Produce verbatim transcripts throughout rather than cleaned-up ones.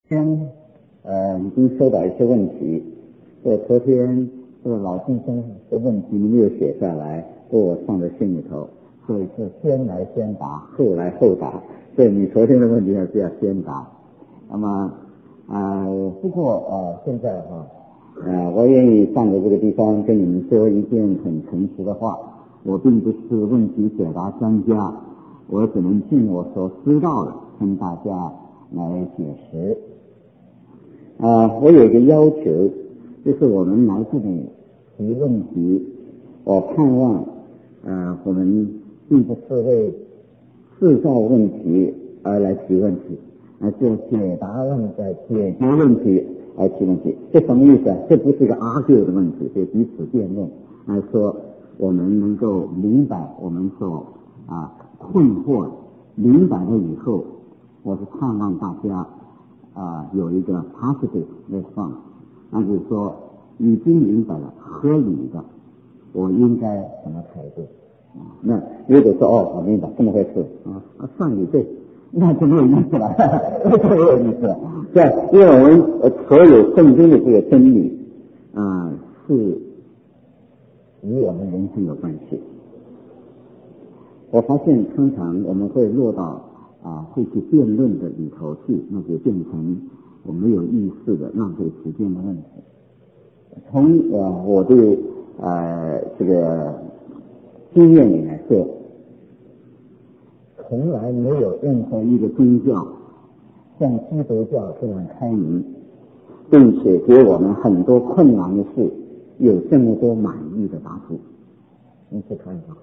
天呃已经收到一些问题，我昨天这个老先生的问题你没有写下来，给我放在心里头，所以是先来先答，后来后答。所以你昨天的问题还是要先答。那么呃不过呃现在哈呃我愿意站在这个地方跟你们说一件很诚实的话，我并不是问题解答专家，我只能尽我所知道的跟大家来解释。啊、呃，我有一个要求，就是我们来这里提问题，我盼望呃我们并不是为制造问题而来提问题，而是解答问题、解决问题而提问题。这什么意思啊？这不是一个 argue 的问题，是彼此辩论，而说我们能够明白我们所啊困惑，明白了以后，我是盼望大家啊有一个 positive response， 那就是说已经明白了合理的，我应该什么态度啊？那如果说哦我明白这么回事啊，算你对，那就没有意思了，那就没有意思了。对，因为我们呃所有圣经的这个真理啊是与我们人生有关系。我发现通常我们会落到啊会去辩论的里头去，那就变成我没有意识的浪费时间的问题。从呃我对呃这个经验里来说，从来没有任何一个宗教像基督教这样开明，并且给我们很多困难的事有这么多满意的答复。你去看一看，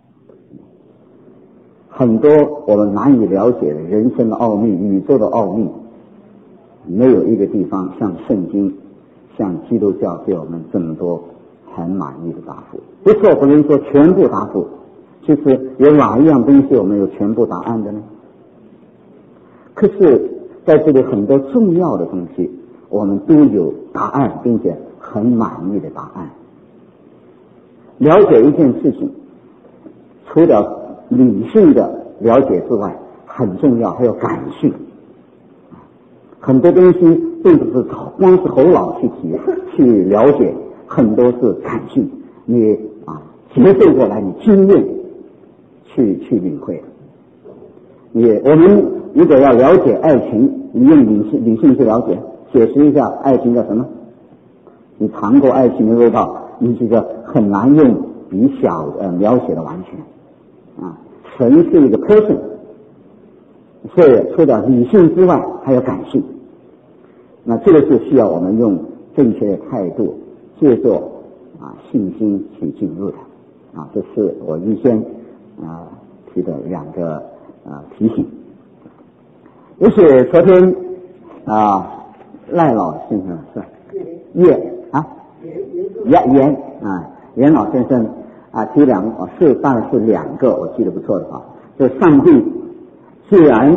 很多我们难以了解的人生的奥秘、宇宙的奥秘，没有一个地方像圣经、像基督教给我们这么多很满意的答复。不是我不能说全部答复，其实有哪一样东西我们有全部答案的呢？可是在这里很多重要的东西我们都有答案，并且很满意的答案。了解一件事情，除了理性的了解之外，很重要还有感性。很多东西并不是光是头脑去体去了解，很多是感性，你啊接受过来，你经验去去领会。你我们如果要了解爱情，你用理性理性去了解，解释一下爱情叫什么？你尝过爱情的味道，你这个很难用比小呃描写的完全啊。神是一个 person， 所以除了理性之外还有感性。那这个是需要我们用正确的态度，借助啊信心去进入的啊。这是我预先啊提的两个啊提醒。而且昨天啊赖老先生是叶啊严严啊严老先生啊提两个是当然是两个，我记得不错的话，就上帝既然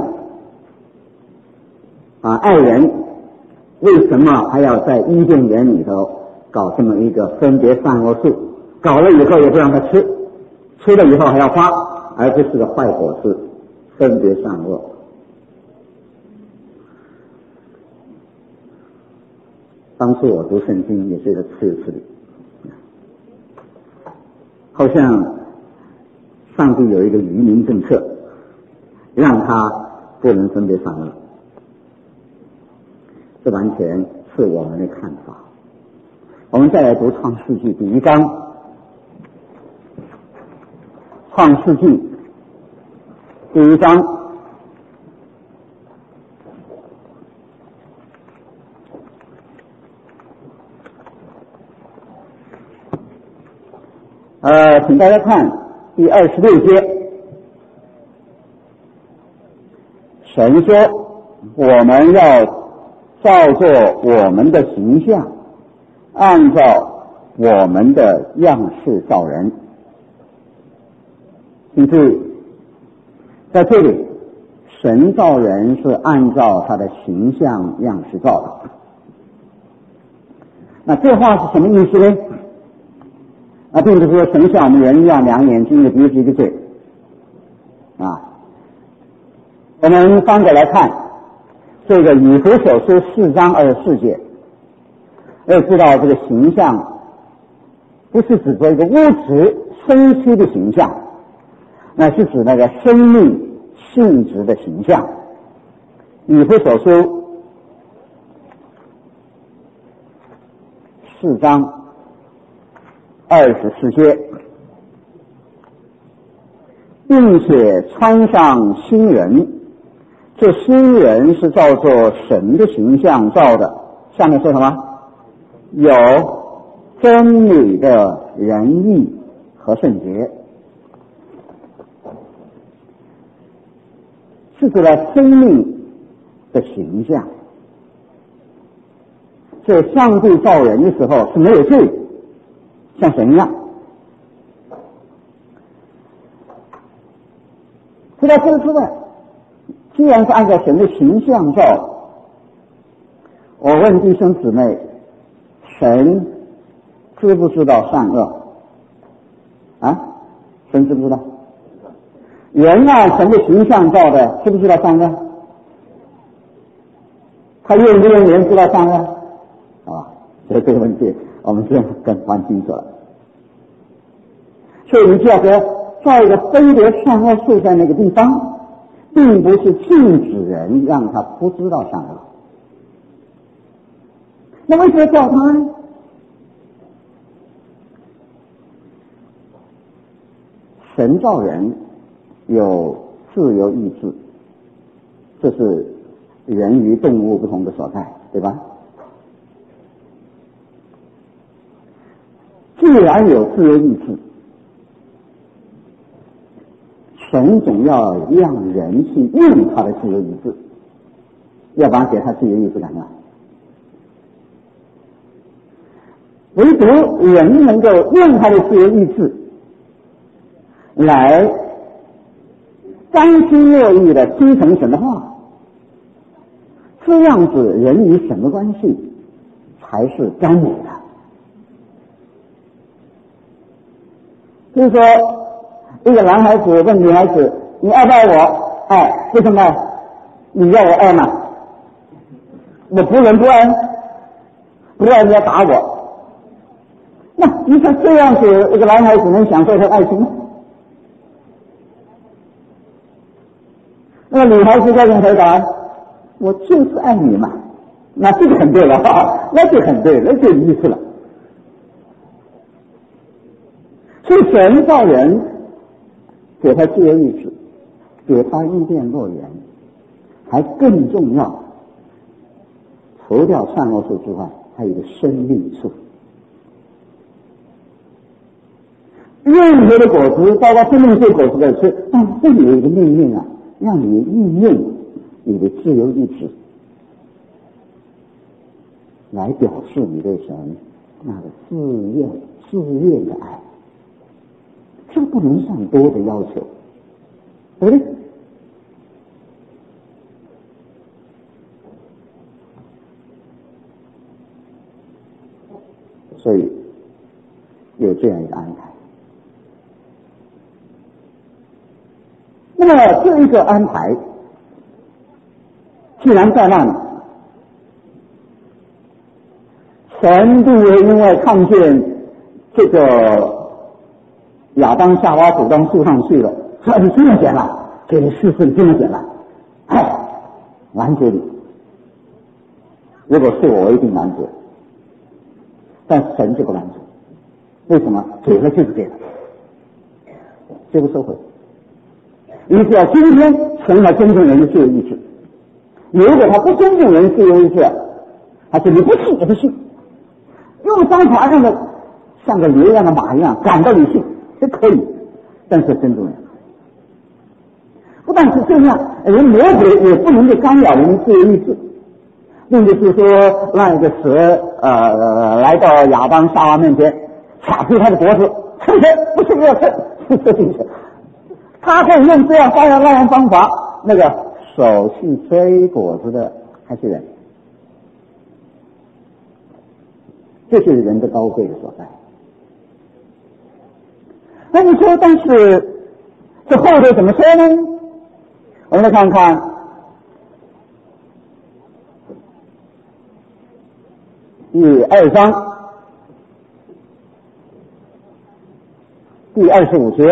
啊爱人，为什么还要在伊甸园里头搞这么一个分别善恶树？搞了以后也不让他吃，吃了以后还要发，而这是个坏果子，分别善恶。当初我读圣经也是个次次的，好像上帝有一个愚民政策，让他不能分别善恶。这完全是我们的看法。我们再来读创世纪第一章，创世纪第一章呃，请大家看第二十六节，神说我们要照作我们的形象，按照我们的样式造人。请注意，在这里神造人是按照他的形象样式造的。那这话是什么意思呢？那并不是说神像我们人一样，两眼睛一个鼻子一个嘴啊。我们翻过来看， 这个以弗所书四章二十四节，要知道这个形象不是指着一个物质身躯的形象，那是指那个生命性质的形象。以弗所书四章二十四节，并且穿上新人，这新人是照作神的形象造的。下面说什么？有真理的仁义和圣洁，是指了生命的形象。这上帝造人的时候是没有罪，像神一样。除了这个之外，既然是按照神的形象造，我问弟兄姊妹，神知不知道善恶？啊？神知不知道？人按神的形象造的，知不知道善恶？他愿不愿意人知道善恶？啊，所以这个问题我们现在更看清楚了。所以你就要说，造一个分别善恶树在那个地方，并不是禁止人让他不知道善恶。那为什么造他呢？神造人有自由意志，这是人与动物不同的所在，对吧？既然有自由意志，神总要让人去用他的自由意志，要不然给他自由意志干嘛？唯独人能够用他的自由意志来甘心乐意的听从神的话，这样子人与神的关系才是甘美的。就是说，一个男孩子问女孩子：“你爱不爱我？”爱，为什么？你要我爱吗？我不能不爱，不爱你要打我。那你看这样子，一个男孩子能享受他爱情吗？那个女孩子该怎么回答？我就是爱你嘛。那这个很对了，那就很对，那就有意思了。所以神造人，给他自由意志，给他伊甸乐园，还更重要，除掉善恶树之外，还有一个生命树。任何的果子，包括生命树果子可以吃，但这里有一个命令啊，让你运用你的自由意志来表示你对神那个自愿、自愿的爱。这不能算多的要求，对不对？所以有这样一个安排。那么这一个安排，既然在那里，神并未因为看见这个亚当夏娃走到树上去了，说你这么点了，给你试试，你这么点了，哎，拦住你。如果是我，我一定拦住。但神就不拦住，为什么？给了就是给了，绝不收回。你只要今天神来尊重人的自由意志，如果他不尊重人的自由意志，他说你不信也不信，用方法让他像个流浪的马一样赶到你信。这可以，但是尊重人。不但是这样，人魔鬼也不能够干扰人的自由意志，并不是说让一个蛇呃来到亚当夏娃面前，卡住他的脖子，吃吃不是要吃，吃进去。他可以用这样这样那样方法，那个手去追果子的还是人，这就是人的高贵的所在。那你说，但是这后头怎么说呢？我们来看看第二章第二十五节，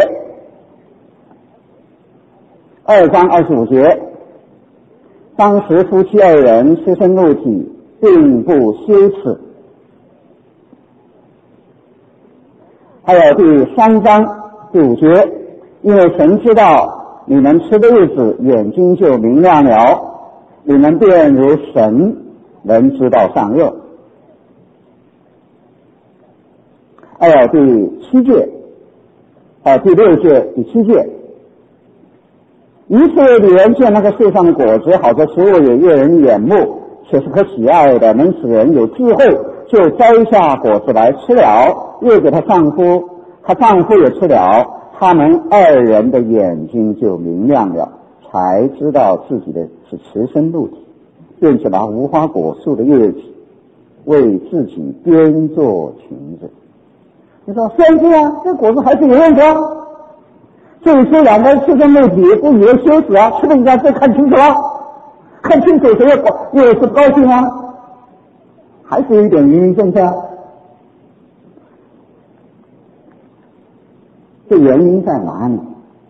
二章二十五节，当时夫妻二人私生肉体，并不羞耻。还有第三章第五节，因为神知道你们吃的日子，眼睛就明亮了，你们便如神能知道善恶。还有第七节，呃，第六节、第七节，于是女人见那个树上的果子好的食物也悦人眼目，且是可喜爱的，能使人有智慧，就摘下果子来吃了，又给她丈夫，她丈夫也吃了，他们二人的眼睛就明亮了，才知道自己的是雌生露体，并且拿无花果树的叶子为自己编做裙子。你说先知啊，这果子还是有用的，这里说两个雌生露体，不以为羞耻啊，吃了人家再看清楚啊，看清楚谁又又是高兴啊，还是有一点原因政策。这原因在哪里？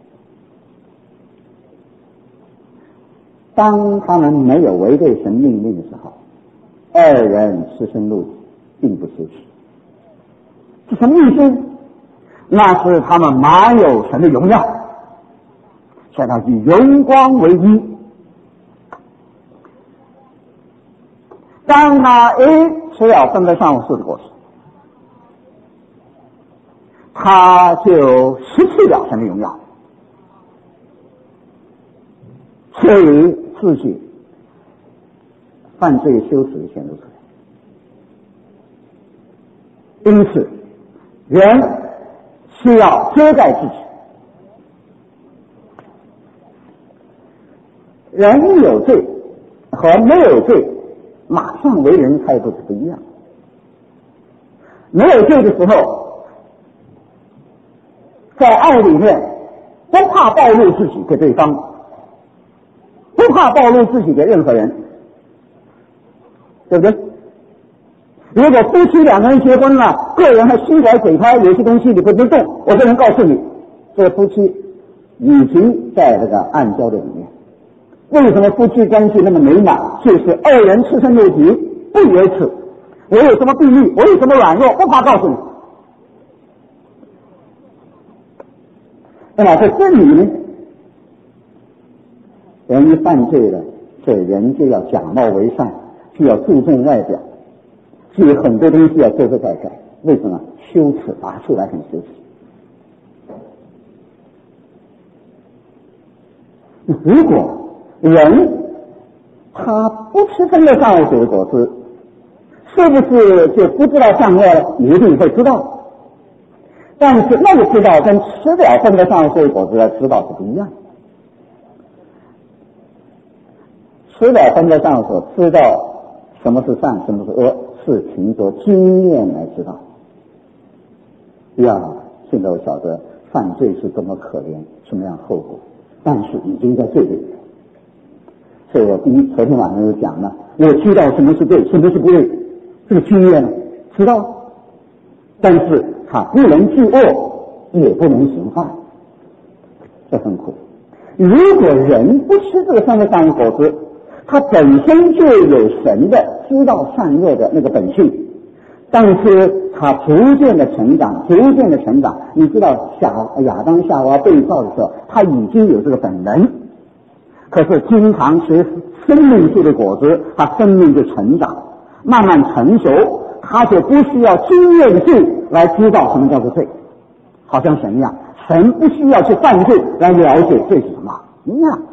当他们没有违背神命令的时候，二人私生露体，并不羞耻。是什么意思？那是他们满有神的荣耀，现在以荣光为一。当他一吃了分别善恶树的果实，他就失去了神的荣耀，所以自己犯罪羞耻显露出来。因此人需要遮盖自己，人有罪和没有罪马上为人态度是不一样。没有罪的时候，在爱里面不怕暴露自己给对方，不怕暴露自己给任何人，对不对？如果夫妻两个人结婚了，个人还心怀鬼胎，有些东西你不能动，我不能告诉你，这个夫妻已经在这个暗礁的里面。为什么夫妻关系那么美满？就是二人赤身肉体，不以为耻。我有什么病例，我有什么软弱，不怕告诉你。那么在这里呢，人一犯罪了，这人就要假冒为善，就要注重外表，所以很多东西要遮遮盖盖。为什么？羞耻，拔出来很羞耻。如果人他不吃分别善恶树的果子，是不是就不知道善恶了？一定会知道。但是那个知道跟吃了分别善恶树的果子的知道是不一样。吃了分别善恶树，知道什么是善，什么是恶，是凭着经验来知道。呀，现在我晓得犯罪是多么可怜，什么样后果，但是已经在这里了。所以我第一昨天晚上就讲了，我知道什么是对，什么是不对，这个经验知道，但是他不能治恶，也不能行坏，这很苦。如果人不吃这个三个善恶果子，他本身就有神的知道善恶的那个本性，但是他逐渐的成长，逐渐的成长。你知道小亚当夏娃被造的时候，他已经有这个本能，可是经常吃生命树的果子，他生命就成长，慢慢成熟，他就不需要经验罪来知道什么叫做罪，好像神一样，神不需要去犯罪来了解罪是什么一样，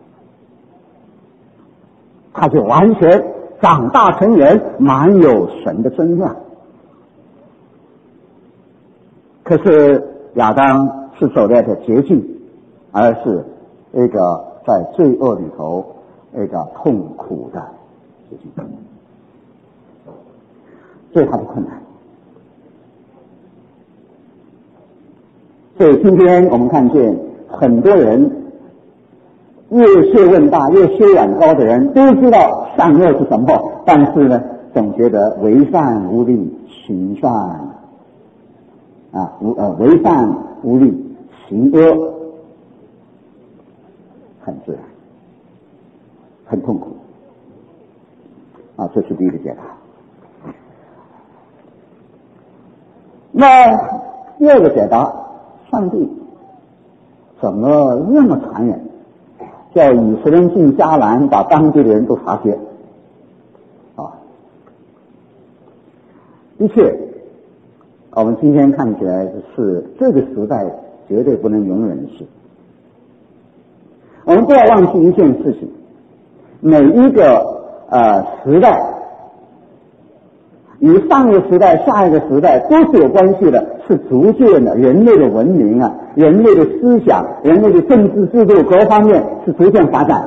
他就完全长大成人，满有神的真相。可是亚当是走在这捷径，而是一个在罪恶里头一个痛苦的捷径，这是他的困难。所以今天我们看见很多人越学问大越修养高的人都知道善恶是什么，但是呢总觉得为善无力，行善啊无呃为善无力，行恶很自然，很痛苦啊，这是第一个解答。那第二个解答，上帝怎么那么残忍，叫以色列人进迦南，把当地的人都杀绝啊？的确，我们今天看起来是这个时代绝对不能容忍的事。我们不要忘记一件事情，每一个呃时代与上一个时代、下一个时代都是有关系的，是逐渐的人类的文明啊、人类的思想、人类的政治制度各方面是逐渐发展。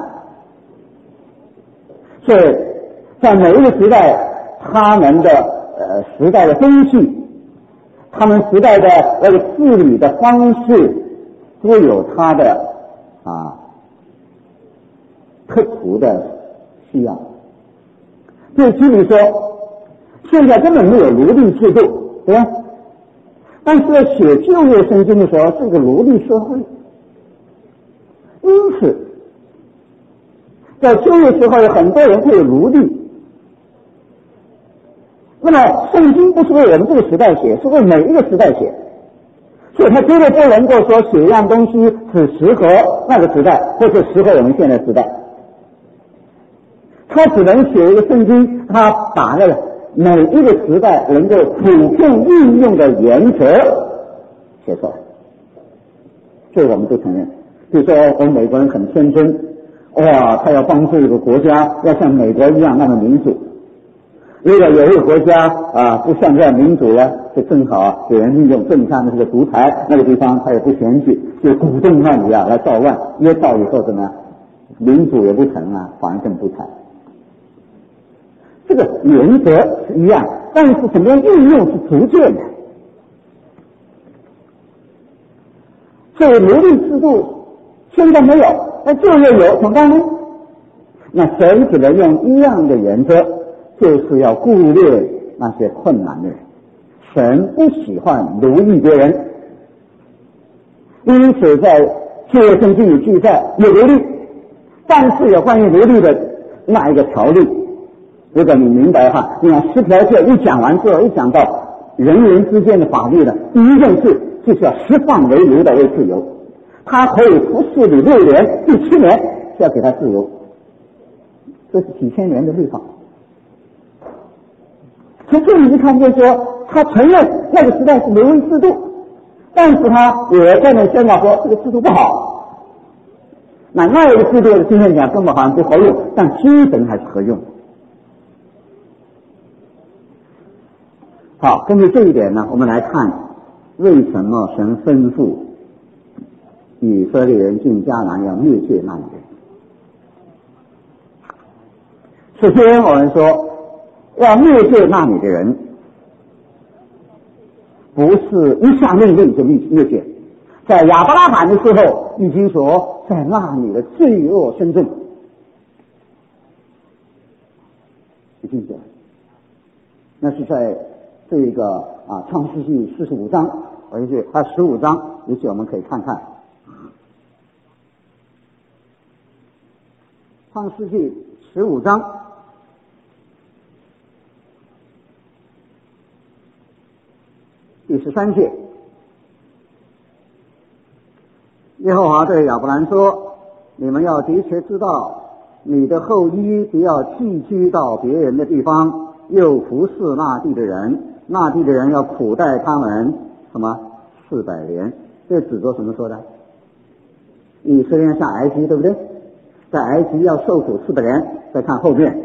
所以在每一个时代，他们的呃时代的风气，他们时代的那个治理的方式，都有他的啊特殊的需要。就举例说，现在根本没有奴隶制度，对吧？但是在写旧约圣经的时候，是个奴隶社会，因此在旧约时候有很多人会有奴隶。那么圣经不是为我们这个时代写，是为每一个时代写，所以他绝对不能够说写一样东西只适合那个时代，或者适合我们现在时代。他只能写一个圣经，他把那个每一个时代能够普遍运用的原则写出来，这我们都承认。比如说我们美国人很天真，哇，他要帮助一个国家要像美国一样那么民主。如果有一个国家啊不像这样民主了，就正好给人利用，正像那个独裁那个地方他也不嫌弃，就鼓动那里啊来造乱，越造以后怎么样，民主也不成啊，反而更不成。这个原则是一样，但是怎么样运用是逐渐的。所以奴隶制度现在没有，那旧约有，怎么办呢？那神只能用一样的原则，就是要顾虑那些困难的人。神不喜欢奴役别人，因此在旧约圣经里记载有奴隶，但是有关于奴隶的那一个条例，如果你明白的话，你看十条诫一讲完之后，一讲到人与人之间的法律的第一件事就是要释放为奴的为自由，他可以服侍你六年，第七年是要给他自由，这是几千年的律法。从这里一看就是说，他承认那个时代是奴隶制度，但是他也在那宣告说这个制度不好。那那一个制度的今天讲根本好像不合用，但精神还是合用。好，根据这一点呢，我们来看为什么神吩咐以色列人进迦南要灭绝那里人。首先我们说要灭绝那里的人，不是一下命令就灭绝。在亚伯拉罕的时候已经说，在那里的罪恶深重，已经讲，那是在这个啊创世纪四十五章，而且还十五章，也许我们可以看看创世纪十五章。第十三节，耶和华对亚伯兰说：你们要的确知道，你的后裔不要寄居到别人的地方，又服侍那地的人，那地的人要苦待他们什么四百年。这指着什么说的？以色列人下埃及，对不对？在埃及要受苦四百年。再看后面，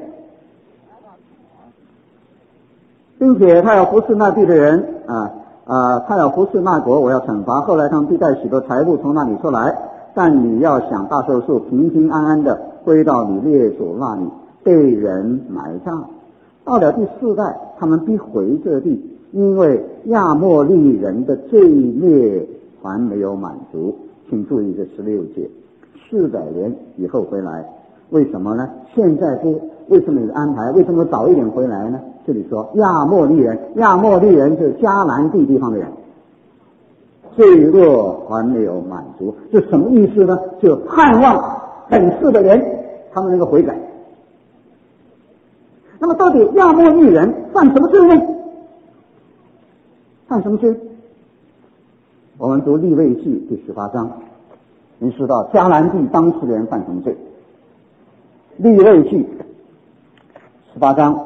并且他要服侍那地的人啊。啊、呃，他要服侍那国，我要惩罚。后来他们必带许多财物从那里出来，但你要想大寿数，平平安安的归到你列祖那里，被人埋葬。到了第四代，他们必回这地，因为亚莫利人的罪孽还没有满足。请注意这十六节，四百年以后回来，为什么呢？现在不为什么有安排？为什么早一点回来呢？这里说亚莫利人，亚莫利人是迦南地地方的人，罪恶还没有满足，这什么意思呢？就盼望本世的人他们能够悔改。那么到底亚莫利人犯什么罪呢？犯什么罪？我们读利未记第十八章，你知道迦南地当时的人犯什么罪？利未记十八章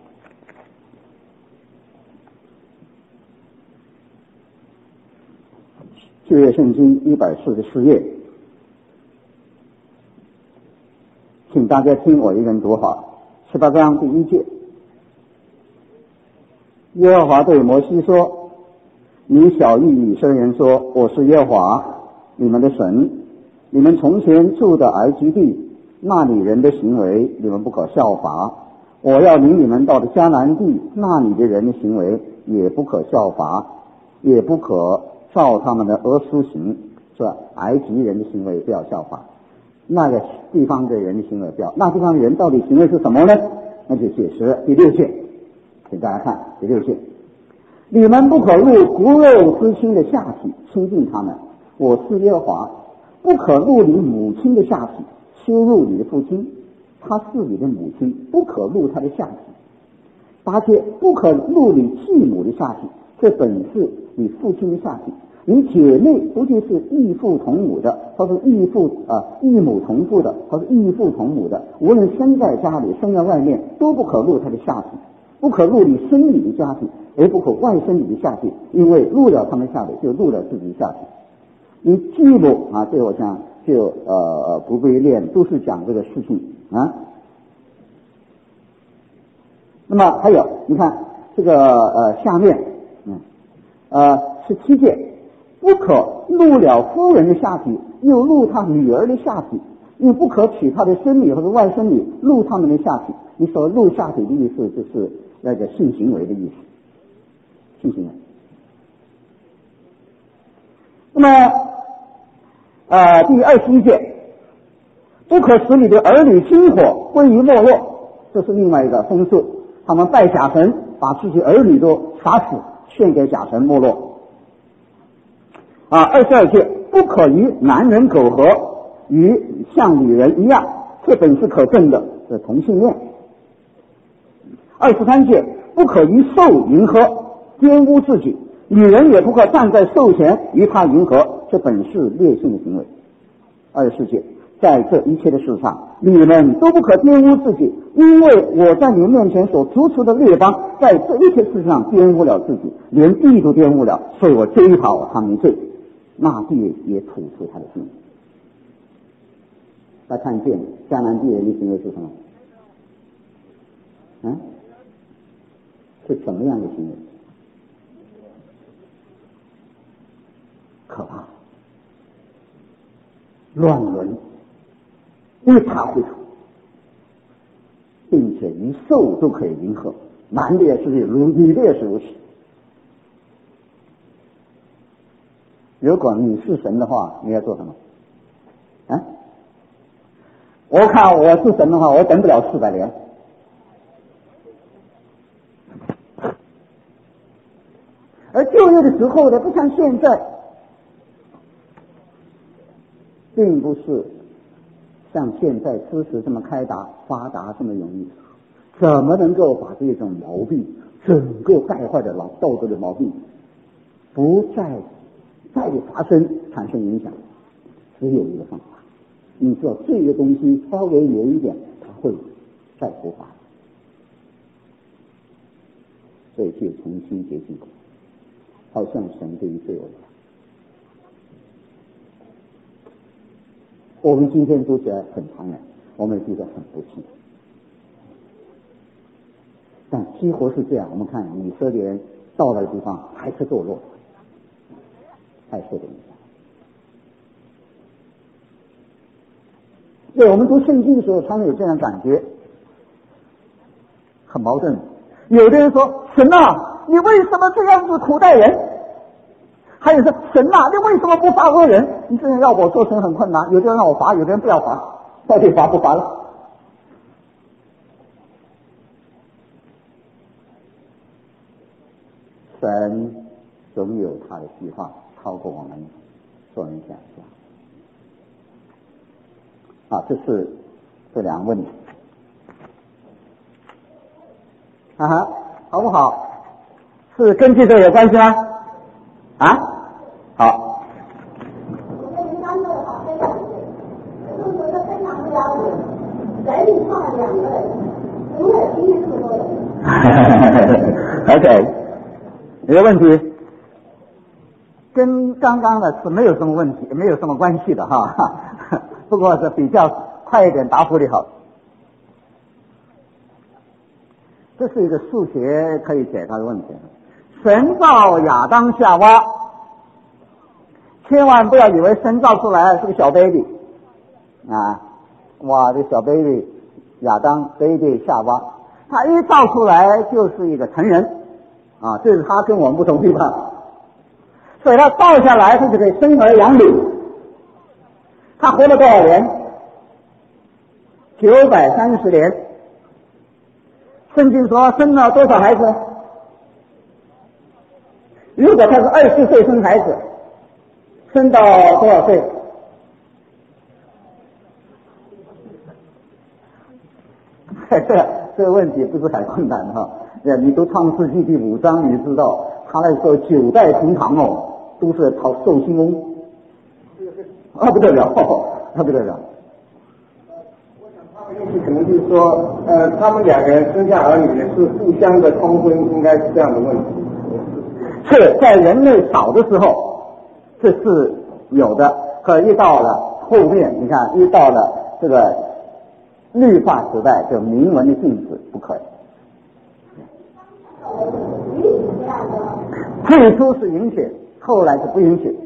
旧约圣经一百四十四页，请大家听我一人读好。十八章第一节，耶和华对摩西说：你晓谕以色列人说，我是耶和华你们的神，你们从前住的埃及地，那里人的行为你们不可效法，我要领你们到的迦南地，那里的人的行为也不可效法，也不可照他们的恶书行，是吧？埃及人的行为不要效法，那个地方的人的行为不要。那地方的人到底行为是什么呢？那就解释第六节，请大家看第六节：你们不可入骨肉之亲的下体亲近他们，我是耶和华；不可入你母亲的下体羞辱你的父亲，他是你的母亲，不可入他的下体。八戒，不可入你继母的下体，这本是你父亲的下体。你姐妹不就是异父同母的，或是异父啊异母同父的，或是异父同母的，无论生在家里生在外面，都不可入他的下体。不可入你生你的下体，而不可外生你的下体，因为入了他们下体，就入了自己的下体。你继母啊，这我想就呃不必练，都是讲这个事情啊。那么还有，你看这个呃下面，嗯呃十七节，不可入了夫人的下体，又入他女儿的下体，又不可娶他的孙女或者外孙女入他们的下体。你所入下体的意思就是那个性行为的意思，性行为。那么呃第二十一节，不可使你的儿女经火归于没落，这是另外一个风俗，他们拜假神，把自己儿女都杀死，献给假神没落。啊，二十二节，不可与男人苟合，与像女人一样，这本是可证的，是同性恋。二十三节，不可与兽迎合，玷污自己，女人也不可站在兽前与他迎合，这本是劣性的行为。二十四节，在这一切的事上，你们都不可玷污自己，因为我在你们面前所逐出的列邦，在这一切事上玷污了自己，连地都玷污了，所以我追讨他们的罪，那地也吐出他的心。大家看见迦南地人的行为是什么？嗯，是什么样的行为？可怕，乱伦，一塌糊涂，并且与兽都可以迎合，男的也是如女的也是如此。如果你是神的话，你要做什么？啊？我看我是神的话，我等不了四百年。而旧约的时候呢，不像现在，并不是像现在知识这么开达发达这么容易，怎么能够把这种毛病整个带坏的老道德的毛病不再再发生产生影响？只有一个方法，你知道这个东西稍微有一点，它会再复发，所以就重新洁净过，好像神对于罪恶一样。我们今天读起来很残忍，我们也觉得很不幸，但几乎是这样。我们看以色列人到了的地方还是堕落，还受的影响。对，我们读圣经的时候常常有这样感觉，很矛盾。有的人说，神啊，你为什么这样子苦待人？还有说，神啊，你为什么不罚恶人？你这样要我做神很困难，有的人让我罚，有的人不要罚，到底罚不罚了？ 神总有他的计划，超过我们所能想象。啊，这是这两个问题。啊哈，好不好？是跟这个有关系吗？啊，好。 我跟您刚说的好，非常对。就是觉得非常不了解，神创了两个人，怎么会今天这么多人 ？OK， 一个问题跟刚刚的是没有什么问题，没有什么关系的哈，不过是比较快一点答复的好。这是一个数学可以解答的问题。神造亚当夏娃，千万不要以为神造出来是个小 baby 啊！哇，这小 baby 亚当 baby 夏娃，他一造出来就是一个成人啊，这是他跟我们不同地方。所以他造下来，他就可以生儿养女。他活了多少年？九百三十年。圣经说生了多少孩子？如果他是二十岁生孩子，生到多少岁？这这个问题不是很困难哈。你读创世纪第五章，你知道他那时候九代同堂哦，都是讨寿星翁，啊不得了，啊不得了。 意思可能就是说，呃，他们两个人生下儿女是互相的通婚，应该是这样的问题。 是在人类少的时候，这是有的，可一到了后面，你看，一到了这个律法时代，就明文的禁止，不可以。最初是允许，后来是不允许。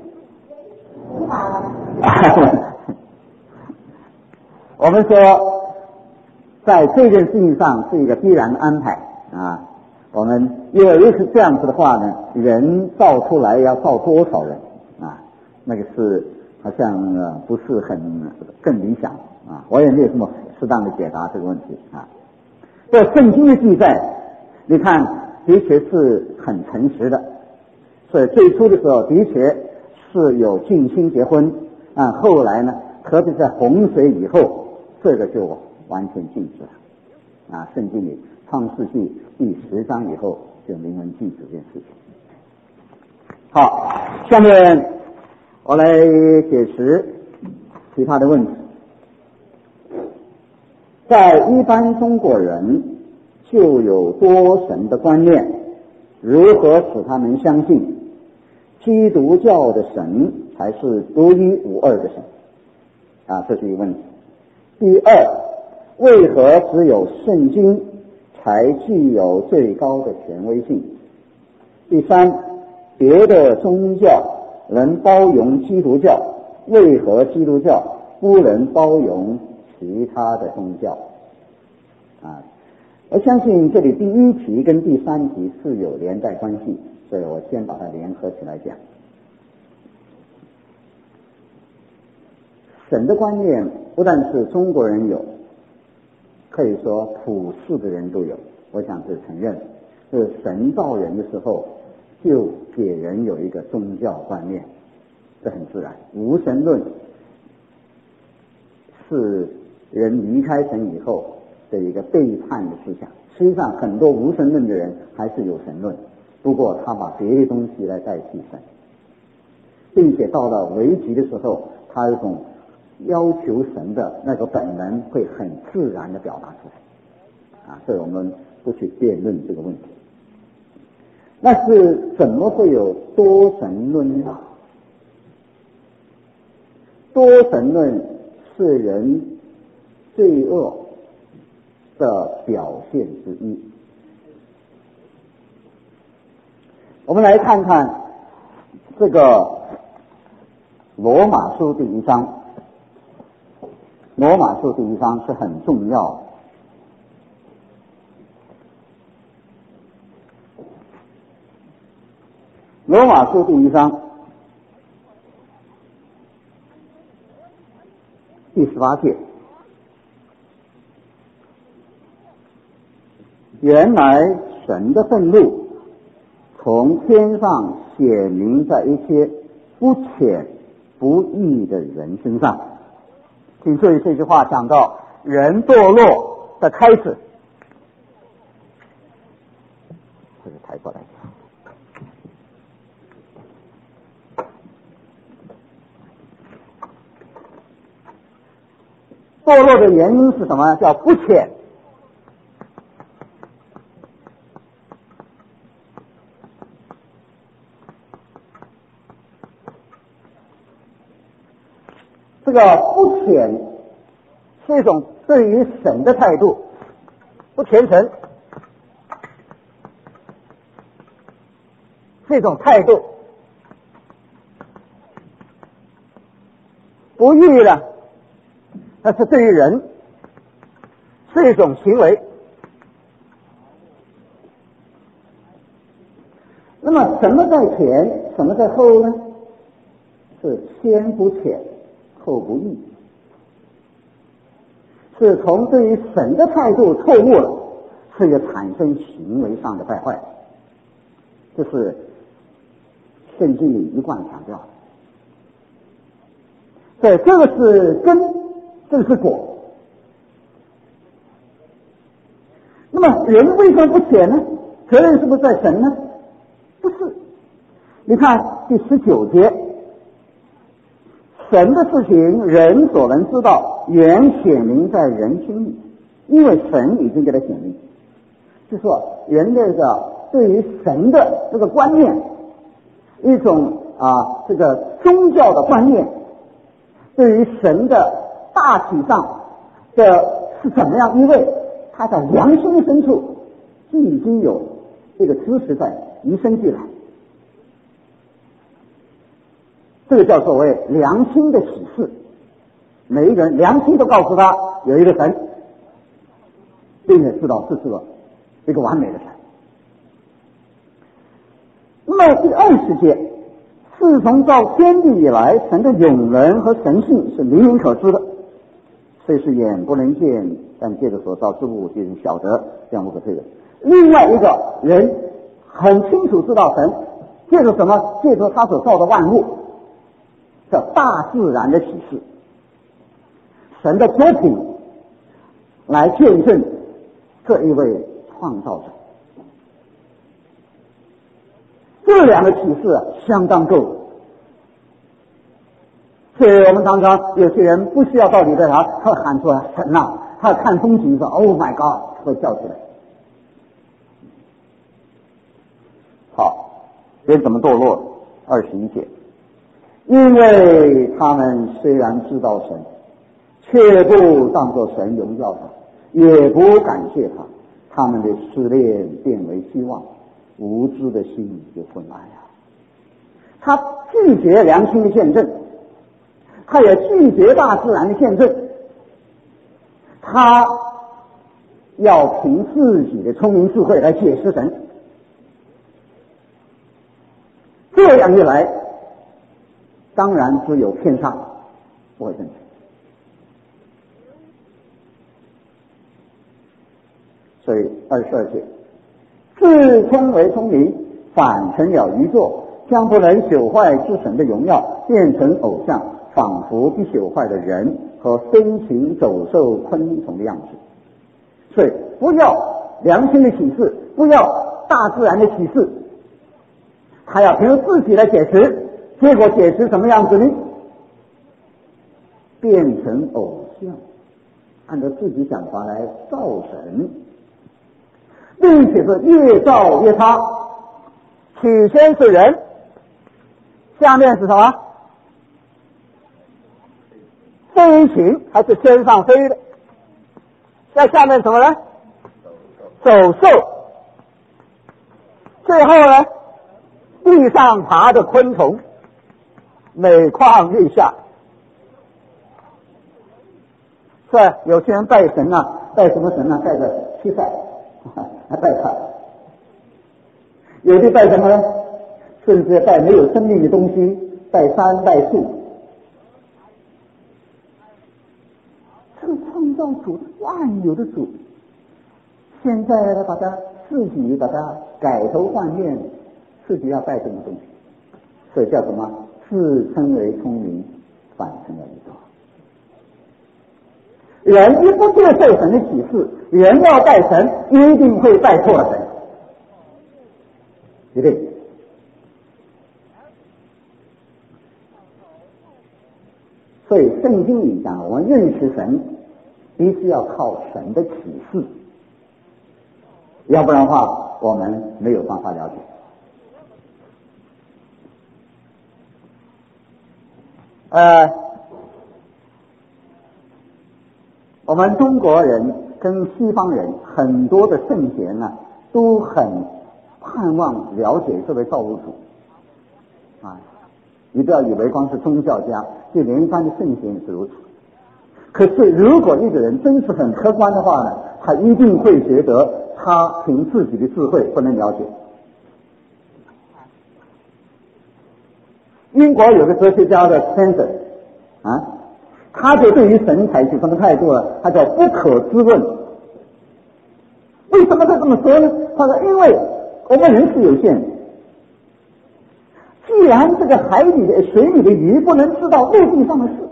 我们说，在这件事情上是一个必然的安排啊。我们因为如果是这样子的话呢，人造出来要造多少人啊？那个是好像、呃、不是很更理想啊。我也没有这么适当的解答这个问题啊。这圣经的记载，你看的确是很诚实的。所以最初的时候的确是有近亲结婚啊，后来呢，特别在洪水以后，这个就完全禁止了啊。圣经里创世纪第十章以后就明文禁止这件事情。好，下面我来解释其他的问题。在一般中国人就有多神的观念，如何使他们相信基督教的神才是独一无二的神啊？这是一个问题。第二，为何只有圣经才具有最高的权威性？第三，别的宗教能包容基督教，为何基督教不能包容其他的宗教？啊，我相信这里第一题跟第三题是有连带关系，所以我先把它联合起来讲。神的观念不但是中国人有，可以说普世的人都有，我想是承认，就是神造人的时候就给人有一个宗教观念，这很自然。无神论是人离开神以后的一个背叛的思想。实际上很多无神论的人还是有神论，不过他把别的东西来代替神，并且到了危急的时候，他有种要求神的那个本能会很自然的表达出来啊，所以我们不去辩论这个问题。那是怎么会有多神论呢？多神论是人罪恶的表现之一。我们来看看这个罗马书第一章。罗马书第一章是很重要的。罗马书第一章第十八节，原来神的愤怒从天上显明在一些不浅不义的人身上。请注意这句话讲到人堕落的开始，这个抬过来。堕落的原因是什么？叫不浅。这个不虔是一种对于神的态度，不虔诚是一种态度，不义了，那是对于人是一种行为。那么什么在前，什么在后呢？是先不虔后不义，是从对于神的态度错误了，是有产生行为上的败坏，这是圣经里一贯强调。对，这个是根，这个是果。那么人为什么不虔呢？责任是不是在神呢？不是。你看第十九节，神的事情人所能知道，原显明在人心里，因为神已经给他显明。就是说人这个对于神的这个观念，一种啊这个宗教的观念，对于神的大体上的是怎么样，因为他在良心深处就已经有这个知识在与生俱来，这个叫所谓良心的启示。每一个人良心都告诉他有一个神，并且知道这是个一个完美的神。那么第二十节，自从造天地以来，神的永能和神性是明明可知的，虽是眼不能见，但借着所造之物就能晓得，这样不可推的。另外一个人很清楚知道神，借着什么？借着他所造的万物，叫大自然的启示，神的作品来见证这一位创造者。这两个启示啊，相当够。所以我们常常有些人不需要到底在啥，他喊出来神啊，他看风景说 Oh my God， 会叫起来。好，人怎么堕落？二十一节，因为他们虽然知道神，却不当作神荣耀他，也不感谢他，他们的失恋变为希望，无知的心就昏暗了。他拒绝良心的见证，他也拒绝大自然的见证，他要凭自己的聪明智慧来解释神。这样一来，当然只有偏差，不会正确。所以二十二节，自聪为聪明，反成了愚拙，将不能朽坏之神的荣耀变成偶像，仿佛必朽坏的人和飞禽走兽昆虫的样子。所以不要良心的启示，不要大自然的启示，他要凭自己来解释，结果解释什么样子呢？变成偶像，按照自己想法来造神，并且是越造越差。起先是人，下面是什么？飞禽，还是天上飞的？在下面什么呢？走兽。最后呢，地上爬的昆虫，每况愈下。是吧？有些人拜神啊，拜什么神啊？拜着七彩，还拜他。有的拜什么呢？甚至拜没有生命的东西，拜山拜树。这个创造主，万有的主，现在呢，把他自己把他改头换面， 自己要带这种东西，所以叫什么？自称为聪明，反成为愚拙。人一不接受神的启示，人要拜神，一定会拜错了神，一定。所以圣经里讲，我们认识神，必须要靠神的启示，要不然的话，我们没有办法了解。呃，我们中国人跟西方人很多的圣贤呢，都很盼望了解这位造物主啊。你不要以为光是宗教家，就连一般的圣贤也是如此。可是如果一个人真是很客观的话呢，他一定会觉得他凭自己的智慧不能了解。英国有个哲学家的 Spencer 啊，他就对于神采取什么态度呢？他叫不可知论。为什么他这么说呢？他说因为我们人是有限的，既然这个海里的水里的鱼不能知道陆地上的事，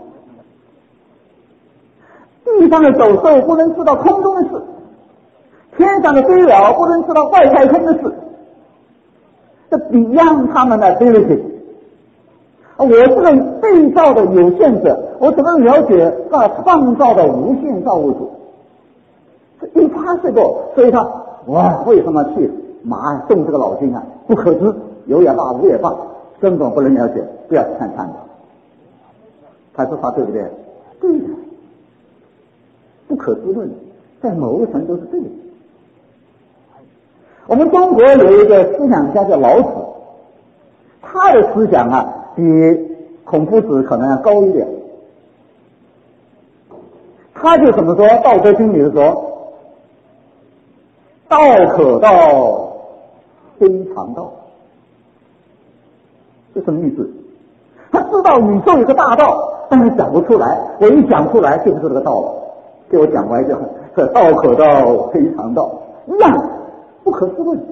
地上的走兽不能知道空中的事，天上的飞鸟不能知道外太空的事，这 beyond 他们的 ability。我这个被造的有限者，我怎么了解那创造的无限造物主？这 impossible。所以他哇，为什么去马动这个脑筋啊？不可知，有也罢，无也罢，根本不能了解，不要看看的。他说他对不对？对的，不可知论，在某个程度是对的。我们中国有一个思想家叫老子，他的思想啊比孔夫子可能要高一点。他就怎么说？《道德经》里说：“道可道，非常道。”这什么意思？他知道宇宙有个大道，但是讲不出来。我一讲出来，就不是这个道了。给我讲完就很，这道可道，非常道，一样不可思论。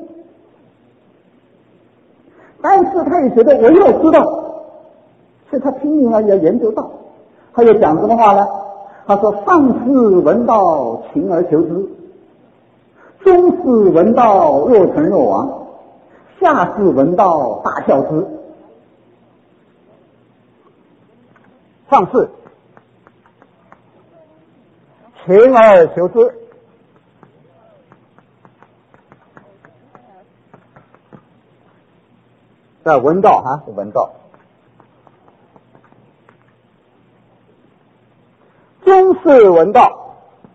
但是他也觉得我要知道，所以他拼命了要研究道。他又讲什么话呢？他说：上士闻道，勤而求之；中士闻道，若成若亡；下士闻道，大笑之。上士勤而求之，这闻道啊，是闻道。中士闻道，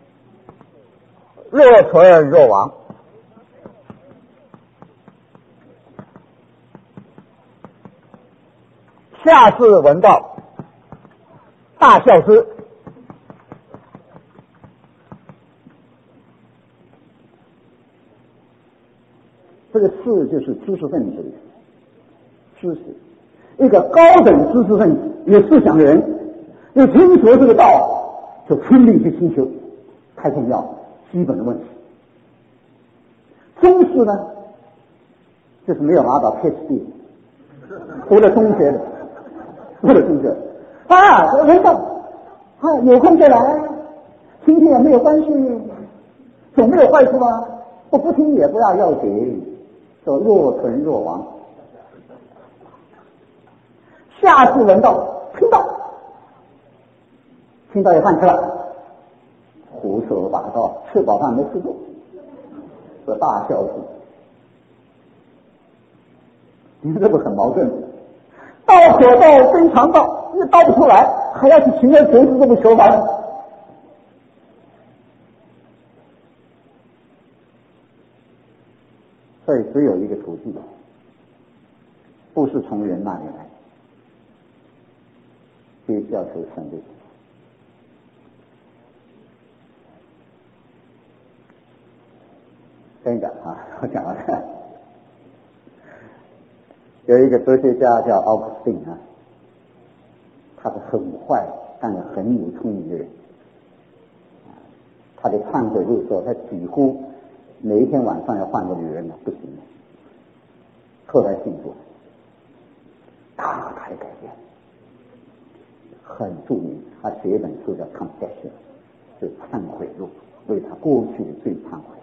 若存若亡；下士闻道，大笑之。这个士就是知识分子，知识，一个高等知识分子，有思想的人，有听说这个道，就拼命去寻求，太重要了，基本的问题。中士呢，就是没有拿到 P H D， 读了中学的，读了中学啊，闻道啊，有空就来，听听也没有关系，总没有坏处啊，我不听也不要要紧。说若存若亡。下士闻道，听到，听到也饭吃了，胡说八道，吃饱饭没吃够，这大笑之。你这不很矛盾？道可道，非常道，你道不出来，还要去勤而求之，这不求法吗？所以只有一个途径，不是从人那里来，必须要求神的。真的啊，我讲完了。有一个哲学家叫奥古斯丁啊，他是很坏但是很有聪明的人。他的忏悔录说，他几乎每一天晚上要换个女人了，不行了。 后来幸福，大改改变，很著名。他写一本书叫《Confession》，是忏悔录，为他过去的罪忏悔。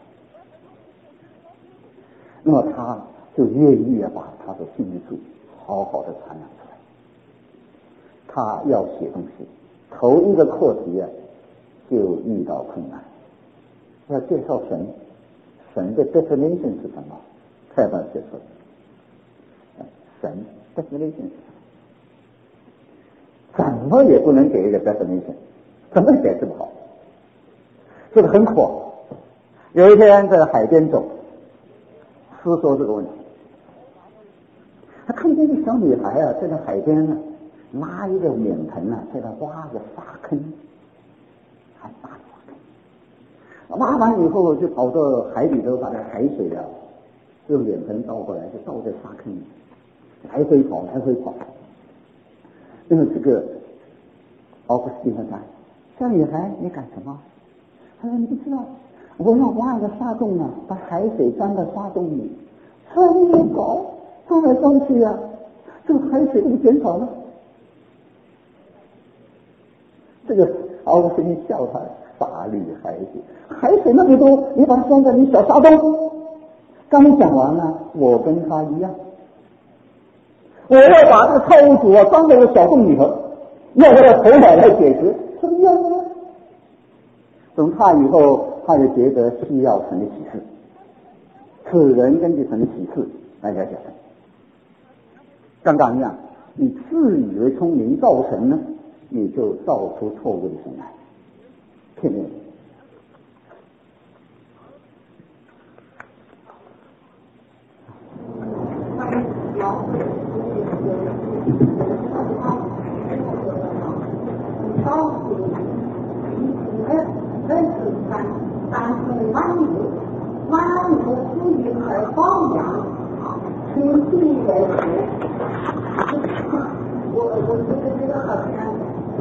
那么他就愿意把他的心术好好的传扬出来。他要写东西，头一个课题啊，就遇到困难，要介绍神，神的 definition 是什么？他要把它写出来。神 definition 是什么？怎么也不能给一个 definition， 怎么解释不好，这个很苦。有一天在海边走，思索这个问题，他看见一个小女孩啊，在那海边呢，拿一个脸盆啊，在那挖个沙坑，还大沙坑，挖完以后就跑到海里头，把那海水啊，用脸盆倒过来，就倒在沙坑里，来回跑，来回跑。那么这个奥古斯丁他小女孩，你干什么？他说你不知道，我要挖一个沙洞啊，把海水装到沙洞里，这么高，装来装去啊，这个海水都减少了。这个奥古斯丁笑他傻女孩子，海水那么多，你把它装在你小沙洞。刚讲完了，我跟他一样，我要把这个造物主啊装在我小洞里头，要我的头脑来解决，什么样呢？从他以后，他就觉得需要神的启示，此人根据神的启示来了解神。刚刚一样，你自以为聪明造神呢，你就造出错误的神来，骗人。 但是万物万物出于而保养，天地为之。我我觉得这个好像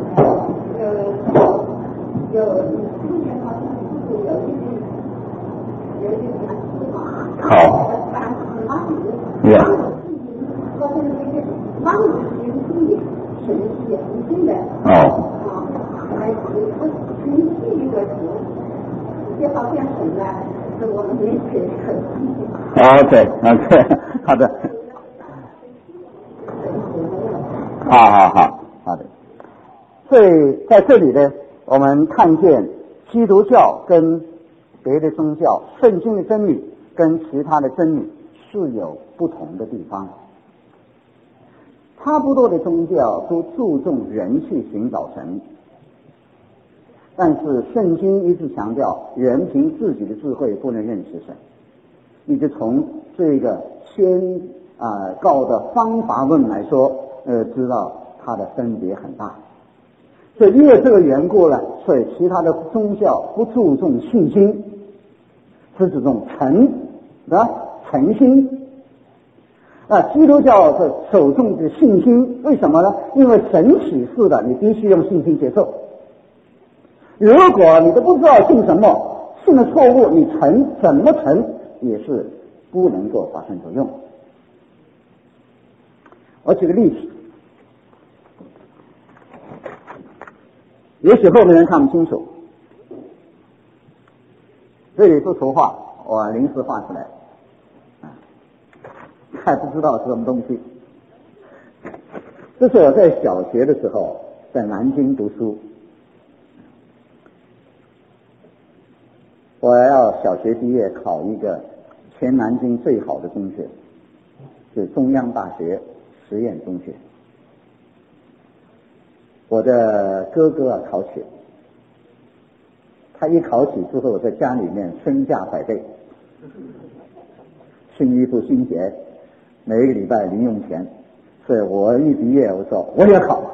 有有之前好像是有一点有一点好， 但是万物万物好像这个万物天地神是严谨的哦， 还是天地为主。就好像神呢，是我们面前很 OK OK， 好的，好好好好的。所以在这里呢，我们看见基督教跟别的宗教、圣经的真理跟其他的真理是有不同的地方。差不多的宗教都注重人去寻找神。但是圣经一直强调，人凭自己的智慧不能认识神。你就从这个宣啊告的方法论来说，呃，知道它的分别很大。所以因为这个缘故呢，所以其他的宗教不注重信心，是注重诚啊诚心。啊，基督教是首重的信心，为什么呢？因为神启示的，你必须用信心接受。如果你都不知道信什么，信的错误，你成怎么成也是不能够发生作用。我举个例子，也许后面人看不清楚，这里是图画，我临时画出来，啊，还不知道是什么东西。这是我在小学的时候在南京读书。我要小学毕业考一个全南京最好的中学，是中央大学实验中学。我的哥哥啊考取，他一考取之后，在家里面身价百倍，新衣服新鞋，每一个礼拜零用钱。所以我一毕业，我说我也考，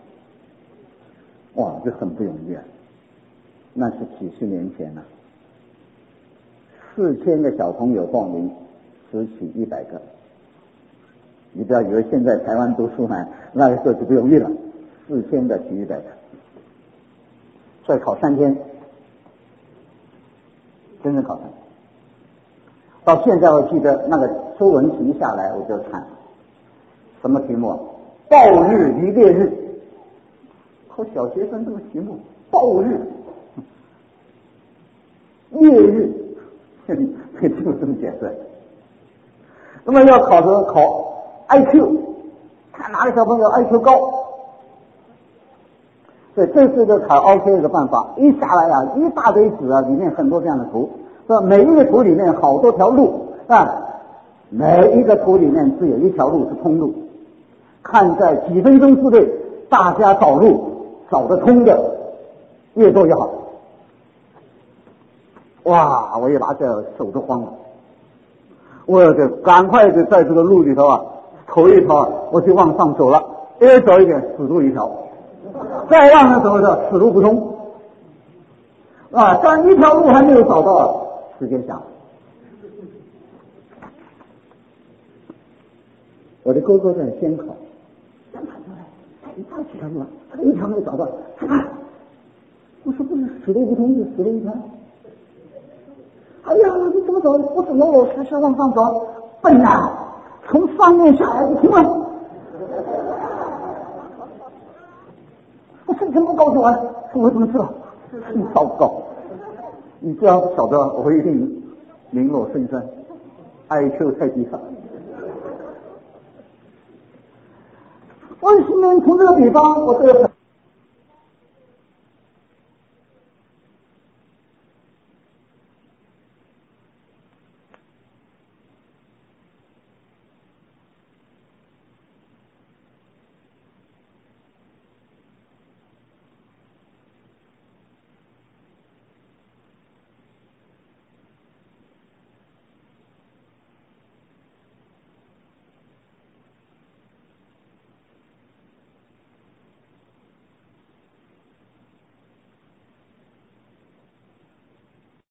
哇，这很不容易啊！那是几十年前了、啊。四千个小朋友报名，只取一百个。你不要以为现在台湾读书呢，那个时候就不容易了，四千个取一百个，所以考三天，真正考三天。 到现在我记得那个出文题下来，我就看什么题目？暴日与烈日。考小学生这个题目，暴日、烈日，就这么解释。那么要考的考 I Q， 看哪个小朋友 I Q 高。对，这是个考 O K 的办法。一下来啊，一大堆纸啊，里面很多这样的图，是吧？每一个图里面好多条路啊，每一个图里面只有一条路是通路。看在几分钟之内，大家找路找得通的越多越好。哇！我一拿下手都慌了，我得赶快的在这个路里头啊，头一条啊，我就往上走了，越走一点死路一条，再往上走的死路不通啊！但一条路还没有找到，时间下，我的哥哥在先考，刚考出来，他一找几条路，他一条没有找到，他看，我说不是死路不通，是死路一条。哎呀，你怎么走？不走了，我还是要往上走。笨呐，从上面下来就停了。我说你怎么不告诉我？我怎么知道？真糟糕！你这样晓得，我一定名落孙山 ，I Q 太低了。我现在从这个地方，我这个。